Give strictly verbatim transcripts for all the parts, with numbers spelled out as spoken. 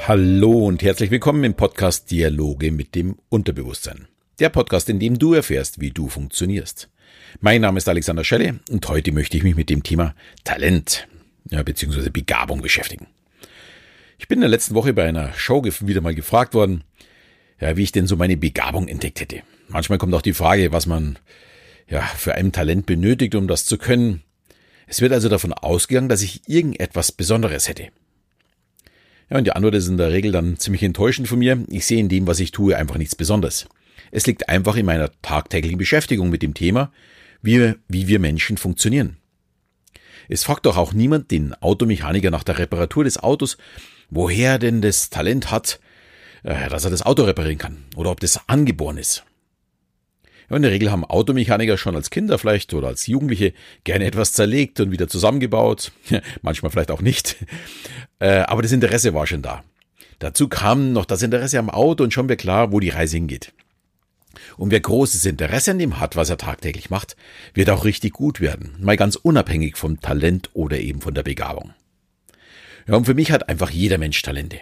Hallo und herzlich willkommen im Podcast Dialoge mit dem Unterbewusstsein. Der Podcast, in dem du erfährst, wie du funktionierst. Mein Name ist Alexander Schelle und heute möchte ich mich mit dem Thema Talent ja, bzw. Begabung beschäftigen. Ich bin in der letzten Woche bei einer Show wieder mal gefragt worden, ja, wie ich denn so meine Begabung entdeckt hätte. Manchmal kommt auch die Frage, was man ja für ein Talent benötigt, um das zu können. Es wird also davon ausgegangen, dass ich irgendetwas Besonderes hätte. Ja, und die Antwort ist in der Regel dann ziemlich enttäuschend von mir. Ich sehe in dem, was ich tue, einfach nichts Besonderes. Es liegt einfach in meiner tagtäglichen Beschäftigung mit dem Thema, wie, wie wir Menschen funktionieren. Es fragt doch auch niemand den Automechaniker nach der Reparatur des Autos, woher er denn das Talent hat, dass er das Auto reparieren kann oder ob das angeboren ist. Ja, in der Regel haben Automechaniker schon als Kinder vielleicht oder als Jugendliche gerne etwas zerlegt und wieder zusammengebaut. Manchmal vielleicht auch nicht. Aber das Interesse war schon da. Dazu kam noch das Interesse am Auto und schon wird klar, wo die Reise hingeht. Und wer großes Interesse an dem hat, was er tagtäglich macht, wird auch richtig gut werden. Mal ganz unabhängig vom Talent oder eben von der Begabung. Ja, und für mich hat einfach jeder Mensch Talente.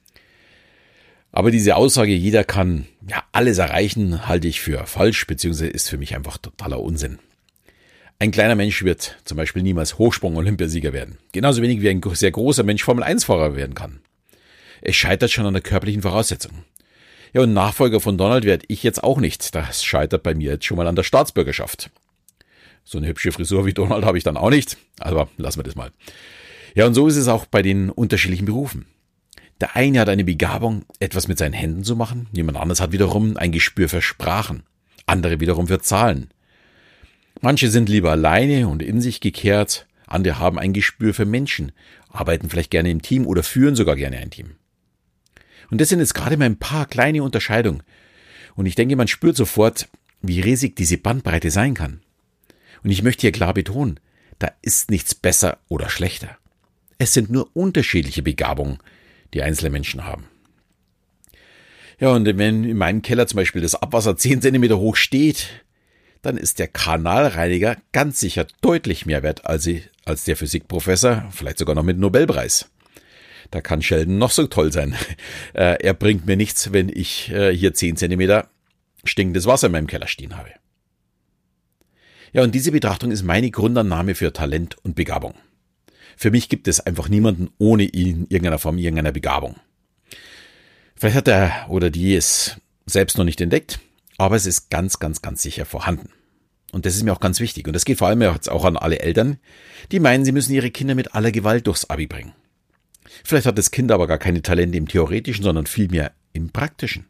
Aber diese Aussage, jeder kann ja alles erreichen, halte ich für falsch, beziehungsweise ist für mich einfach totaler Unsinn. Ein kleiner Mensch wird zum Beispiel niemals Hochsprung-Olympiasieger werden. Genauso wenig wie ein sehr großer Mensch Formel eins Fahrer werden kann. Es scheitert schon an der körperlichen Voraussetzung. Ja, und Nachfolger von Donald werde ich jetzt auch nicht. Das scheitert bei mir jetzt schon mal an der Staatsbürgerschaft. So eine hübsche Frisur wie Donald habe ich dann auch nicht, aber lassen wir das mal. Ja, und so ist es auch bei den unterschiedlichen Berufen. Der eine hat eine Begabung, etwas mit seinen Händen zu machen. Jemand anderes hat wiederum ein Gespür für Sprachen. Andere wiederum für Zahlen. Manche sind lieber alleine und in sich gekehrt. Andere haben ein Gespür für Menschen, arbeiten vielleicht gerne im Team oder führen sogar gerne ein Team. Und das sind jetzt gerade mal ein paar kleine Unterscheidungen. Und ich denke, man spürt sofort, wie riesig diese Bandbreite sein kann. Und ich möchte hier klar betonen, da ist nichts besser oder schlechter. Es sind nur unterschiedliche Begabungen, die einzelne Menschen haben. Ja, und wenn in meinem Keller zum Beispiel das Abwasser zehn Zentimeter hoch steht, dann ist der Kanalreiniger ganz sicher deutlich mehr wert als, als der Physikprofessor, vielleicht sogar noch mit Nobelpreis. Da kann Sheldon noch so toll sein. Er bringt mir nichts, wenn ich hier zehn Zentimeter stinkendes Wasser in meinem Keller stehen habe. Ja, und diese Betrachtung ist meine Grundannahme für Talent und Begabung. Für mich gibt es einfach niemanden ohne ihn in irgendeiner Form, irgendeiner Begabung. Vielleicht hat er oder die es selbst noch nicht entdeckt, aber es ist ganz, ganz, ganz sicher vorhanden. Und das ist mir auch ganz wichtig. Und das geht vor allem auch an alle Eltern, die meinen, sie müssen ihre Kinder mit aller Gewalt durchs Abi bringen. Vielleicht hat das Kind aber gar keine Talente im Theoretischen, sondern vielmehr im Praktischen.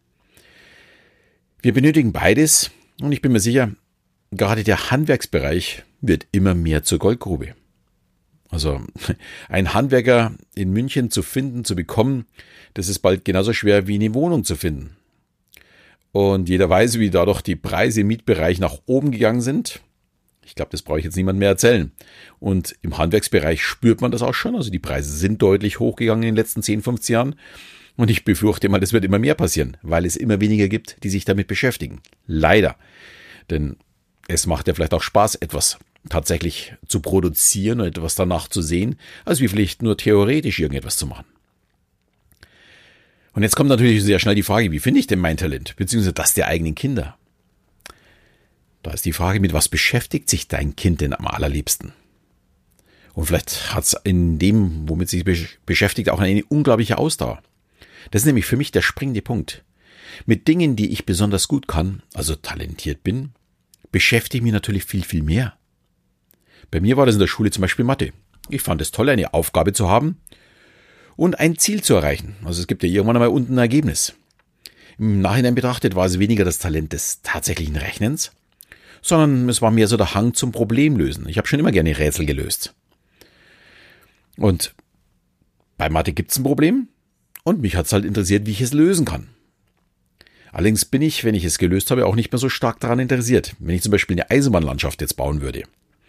Wir benötigen beides und ich bin mir sicher, gerade der Handwerksbereich wird immer mehr zur Goldgrube. Also ein Handwerker in München zu finden, zu bekommen, das ist bald genauso schwer wie eine Wohnung zu finden. Und jeder weiß, wie dadurch die Preise im Mietbereich nach oben gegangen sind. Ich glaube, das brauche ich jetzt niemand mehr erzählen. Und im Handwerksbereich spürt man das auch schon. Also die Preise sind deutlich hochgegangen in den letzten zehn, fünfzehn Jahren. Und ich befürchte mal, das wird immer mehr passieren, weil es immer weniger gibt, die sich damit beschäftigen. Leider. Denn es macht ja vielleicht auch Spaß, etwas tatsächlich zu produzieren und etwas danach zu sehen, als wie vielleicht nur theoretisch irgendetwas zu machen. Und jetzt kommt natürlich sehr schnell die Frage, wie finde ich denn mein Talent, beziehungsweise das der eigenen Kinder? Da ist die Frage, mit was beschäftigt sich dein Kind denn am allerliebsten? Und vielleicht hat es in dem, womit sich beschäftigt, auch eine unglaubliche Ausdauer. Das ist nämlich für mich der springende Punkt. Mit Dingen, die ich besonders gut kann, also talentiert bin, beschäftige ich mich natürlich viel, viel mehr. Bei mir war das in der Schule zum Beispiel Mathe. Ich fand es toll, eine Aufgabe zu haben und ein Ziel zu erreichen. Also es gibt ja irgendwann einmal unten ein Ergebnis. Im Nachhinein betrachtet war es weniger das Talent des tatsächlichen Rechnens, sondern es war mehr so der Hang zum Problemlösen. Ich habe schon immer gerne Rätsel gelöst. Und bei Mathe gibt es ein Problem und mich hat es halt interessiert, wie ich es lösen kann. Allerdings bin ich, wenn ich es gelöst habe, auch nicht mehr so stark daran interessiert. Wenn ich zum Beispiel eine Eisenbahnlandschaft jetzt bauen würde,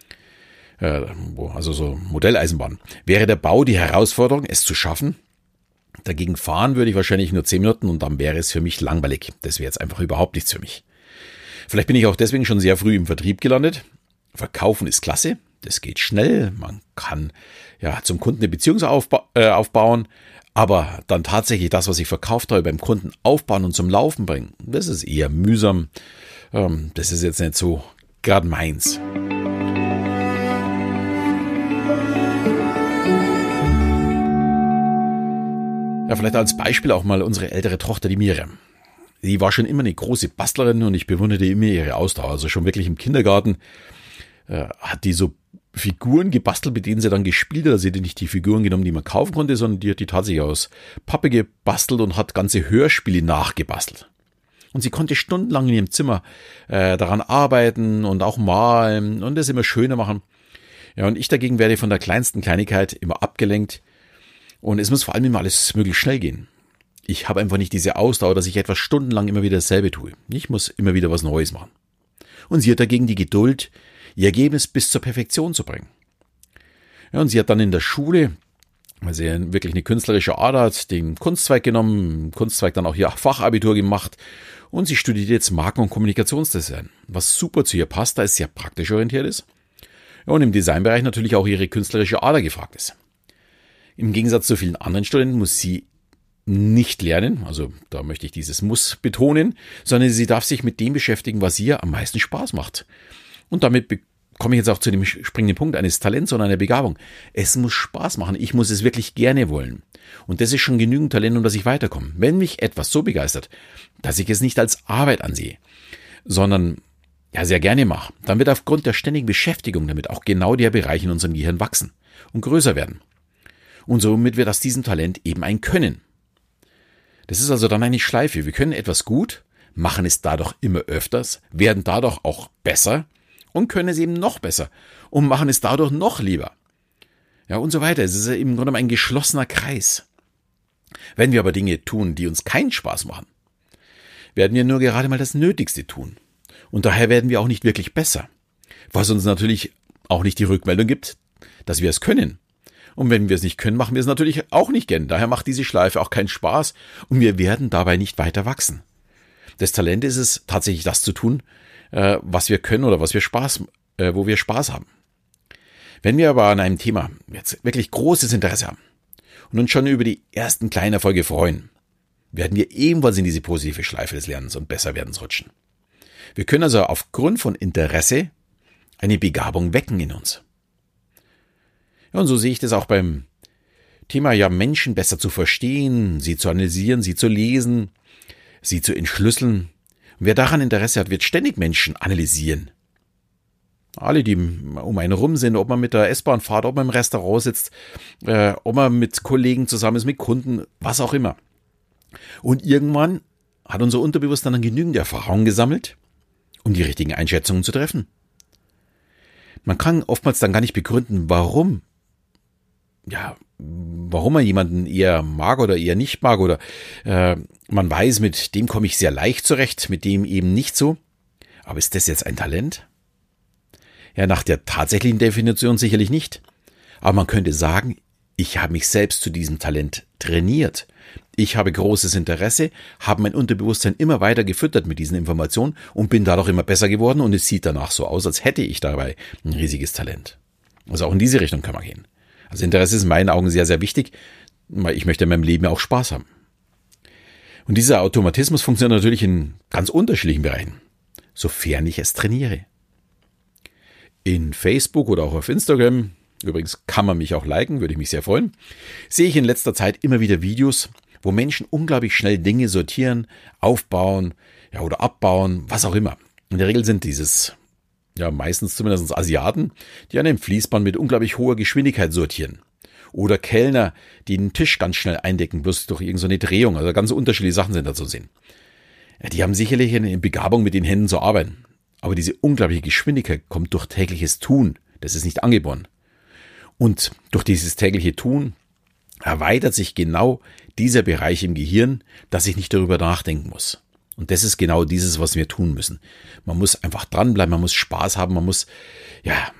also so Modelleisenbahn, wäre der Bau die Herausforderung, es zu schaffen. Dagegen fahren würde ich wahrscheinlich nur zehn Minuten und dann wäre es für mich langweilig. Das wäre jetzt einfach überhaupt nichts für mich. Vielleicht bin ich auch deswegen schon sehr früh im Vertrieb gelandet. Verkaufen ist klasse, das geht schnell, man kann ja zum Kunden eine Beziehung aufba- äh, aufbauen, aber dann tatsächlich das, was ich verkauft habe, beim Kunden aufbauen und zum Laufen bringen, das ist eher mühsam. Ähm, das ist jetzt nicht so gerade meins. Ja, vielleicht als Beispiel auch mal unsere ältere Tochter, die Miriam. Die war schon immer eine große Bastlerin und ich bewunderte immer ihre Ausdauer. Also schon wirklich im Kindergarten äh, hat die so Figuren gebastelt, mit denen sie dann gespielt hat. Also sie hat nicht die Figuren genommen, die man kaufen konnte, sondern die hat die tatsächlich aus Pappe gebastelt und hat ganze Hörspiele nachgebastelt. Und sie konnte stundenlang in ihrem Zimmer äh, daran arbeiten und auch malen und das immer schöner machen. Ja, und ich dagegen werde von der kleinsten Kleinigkeit immer abgelenkt. Und es muss vor allem immer alles möglichst schnell gehen. Ich habe einfach nicht diese Ausdauer, dass ich etwas stundenlang immer wieder dasselbe tue. Ich muss immer wieder was Neues machen. Und sie hat dagegen die Geduld, ihr Ergebnis bis zur Perfektion zu bringen. Ja, und sie hat dann in der Schule, weil sie wirklich eine künstlerische Ader hat, den Kunstzweig genommen, Kunstzweig dann auch ihr Fachabitur gemacht und sie studiert jetzt Marken- und Kommunikationsdesign, was super zu ihr passt, da es sehr praktisch orientiert ist. Ja, und im Designbereich natürlich auch ihre künstlerische Ader gefragt ist. Im Gegensatz zu vielen anderen Studenten muss sie nicht lernen, also da möchte ich dieses Muss betonen, sondern sie darf sich mit dem beschäftigen, was ihr am meisten Spaß macht. Und damit komme ich jetzt auch zu dem springenden Punkt eines Talents oder einer Begabung. Es muss Spaß machen, ich muss es wirklich gerne wollen. Und das ist schon genügend Talent, um dass ich weiterkomme. Wenn mich etwas so begeistert, dass ich es nicht als Arbeit ansehe, sondern ja sehr gerne mache, dann wird aufgrund der ständigen Beschäftigung damit auch genau der Bereich in unserem Gehirn wachsen und größer werden. Und somit wird aus diesem Talent eben ein Können. Das ist also dann eine Schleife. Wir können etwas gut, machen es dadurch immer öfters, werden dadurch auch besser und können es eben noch besser und machen es dadurch noch lieber. Ja, und so weiter. Es ist ja im Grunde ein geschlossener Kreis. Wenn wir aber Dinge tun, die uns keinen Spaß machen, werden wir nur gerade mal das Nötigste tun. Und daher werden wir auch nicht wirklich besser. Was uns natürlich auch nicht die Rückmeldung gibt, dass wir es können. Und wenn wir es nicht können, machen wir es natürlich auch nicht gern. Daher macht diese Schleife auch keinen Spaß und wir werden dabei nicht weiter wachsen. Das Talent ist es, tatsächlich das zu tun, was wir können oder was wir Spaß, wo wir Spaß haben. Wenn wir aber an einem Thema jetzt wirklich großes Interesse haben und uns schon über die ersten kleinen Erfolge freuen, werden wir ebenfalls in diese positive Schleife des Lernens und Besserwerdens rutschen. Wir können also aufgrund von Interesse eine Begabung wecken in uns. Ja, und so sehe ich das auch beim Thema, ja, Menschen besser zu verstehen, sie zu analysieren, sie zu lesen, sie zu entschlüsseln. Und wer daran Interesse hat, wird ständig Menschen analysieren. Alle, die um einen rum sind, ob man mit der S-Bahn fährt, ob man im Restaurant sitzt, äh, ob man mit Kollegen zusammen ist, mit Kunden, was auch immer. Und irgendwann hat unser Unterbewusstsein dann genügend Erfahrung gesammelt, um die richtigen Einschätzungen zu treffen. Man kann oftmals dann gar nicht begründen, warum. Ja, warum man jemanden eher mag oder eher nicht mag oder äh, man weiß, mit dem komme ich sehr leicht zurecht, mit dem eben nicht so. Aber ist das jetzt ein Talent? Ja, nach der tatsächlichen Definition sicherlich nicht. Aber man könnte sagen, ich habe mich selbst zu diesem Talent trainiert. Ich habe großes Interesse, habe mein Unterbewusstsein immer weiter gefüttert mit diesen Informationen und bin dadurch immer besser geworden und es sieht danach so aus, als hätte ich dabei ein riesiges Talent. Also auch in diese Richtung kann man gehen. Also Interesse ist in meinen Augen sehr, sehr wichtig, weil ich möchte in meinem Leben auch Spaß haben. Und dieser Automatismus funktioniert natürlich in ganz unterschiedlichen Bereichen, sofern ich es trainiere. In Facebook oder auch auf Instagram, übrigens kann man mich auch liken, würde ich mich sehr freuen, sehe ich in letzter Zeit immer wieder Videos, wo Menschen unglaublich schnell Dinge sortieren, aufbauen, ja, oder abbauen, was auch immer. In der Regel sind dieses, ja, meistens zumindest Asiaten, die an einem Fließband mit unglaublich hoher Geschwindigkeit sortieren. Oder Kellner, die den Tisch ganz schnell eindecken, bloß durch irgendeine Drehung. Also ganz unterschiedliche Sachen sind da zu sehen. Ja, die haben sicherlich eine Begabung, mit den Händen zu arbeiten. Aber diese unglaubliche Geschwindigkeit kommt durch tägliches Tun. Das ist nicht angeboren. Und durch dieses tägliche Tun erweitert sich genau dieser Bereich im Gehirn, dass ich nicht darüber nachdenken muss. Und das ist genau dieses, was wir tun müssen. Man muss einfach dranbleiben, man muss Spaß haben, man muss ja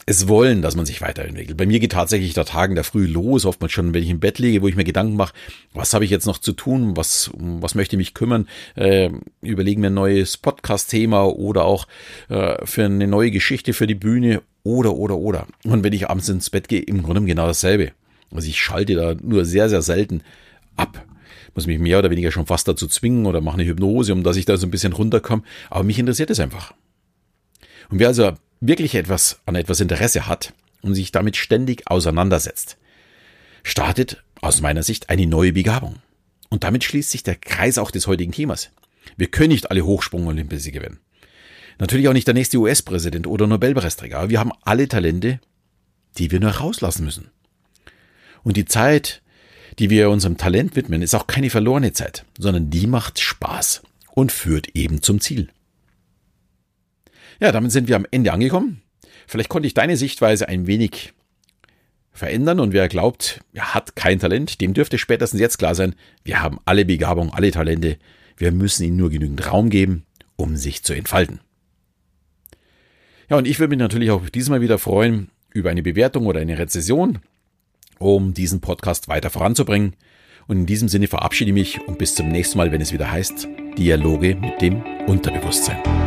es wollen, dass man sich weiterentwickelt. Bei mir geht tatsächlich der Tag in der Früh los, oftmals schon, wenn ich im Bett liege, wo ich mir Gedanken mache, was habe ich jetzt noch zu tun, was, was möchte ich mich kümmern, äh, überlegen mir ein neues Podcast-Thema oder auch äh, für eine neue Geschichte für die Bühne oder, oder, oder. Und wenn ich abends ins Bett gehe, im Grunde genau dasselbe. Also ich schalte da nur sehr, sehr selten ab. Muss mich mehr oder weniger schon fast dazu zwingen oder mache eine Hypnose, um dass ich da so ein bisschen runterkomme. Aber mich interessiert es einfach. Und wer also wirklich etwas an etwas Interesse hat und sich damit ständig auseinandersetzt, startet aus meiner Sicht eine neue Begabung. Und damit schließt sich der Kreis auch des heutigen Themas. Wir können nicht alle Hochsprung-Olympiasiege gewinnen. Natürlich auch nicht der nächste U S-Präsident oder Nobelpreisträger, aber wir haben alle Talente, die wir nur rauslassen müssen. Und die Zeit, die wir unserem Talent widmen, ist auch keine verlorene Zeit, sondern die macht Spaß und führt eben zum Ziel. Ja, damit sind wir am Ende angekommen. Vielleicht konnte ich deine Sichtweise ein wenig verändern und wer glaubt, er hat kein Talent, dem dürfte spätestens jetzt klar sein, wir haben alle Begabung, alle Talente, wir müssen ihnen nur genügend Raum geben, um sich zu entfalten. Ja, und ich würde mich natürlich auch diesmal wieder freuen über eine Bewertung oder eine Rezension, um diesen Podcast weiter voranzubringen. Und in diesem Sinne verabschiede ich mich und bis zum nächsten Mal, wenn es wieder heißt, Dialoge mit dem Unterbewusstsein.